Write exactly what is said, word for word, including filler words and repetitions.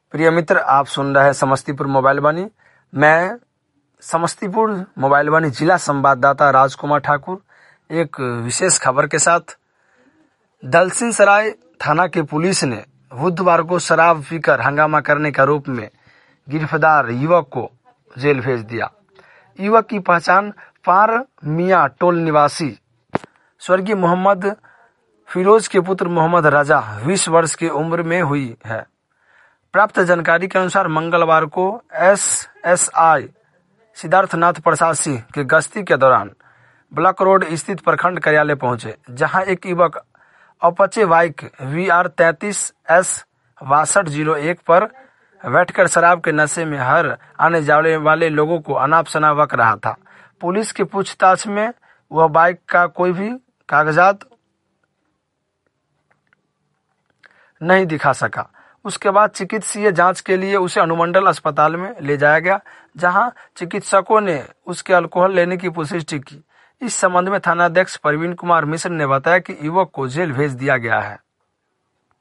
प्रिय मित्र, आप सुन रहे हैं समस्तीपुर मोबाइल वाणी। मैं समस्तीपुर मोबाइल वाणी जिला संवाददाता राजकुमार ठाकुर एक विशेष खबर के साथ। दलसिंह सराय थाना की पुलिस ने बुधवार को शराब पीकर हंगामा करने के आरोप में गिरफ्तार युवक को जेल भेज दिया। युवक की पहचान पार मियां टोल निवासी स्वर्गीय मोहम्मद फिरोज के पुत्र मोहम्मद रजा बीस वर्ष की उम्र में हुई है। प्राप्त जानकारी के अनुसार मंगलवार को S S I Siddharthnath Prasad Singh की गश्ती के दौरान ब्लॉक रोड स्थित प्रखंड कार्यालय पहुंचे, जहां एक युवक अपाचे बाइक वी आर तैतीस एस बासठ जीरो एक पर बैठकर शराब के नशे में हर आने जाने वाले लोगों को अनाप शनाप बक रहा था। पुलिस की पूछताछ में वह बाइक का कोई भी कागजात नहीं दिखा सका। उसके बाद चिकित्सीय जांच के लिए उसे अनुमंडल अस्पताल में ले जाया गया, जहां चिकित्सकों ने उसके अल्कोहल लेने की पुष्टि की। इस संबंध में थानाध्यक्ष प्रवीण कुमार मिश्र ने बताया कि युवक को जेल भेज दिया गया है।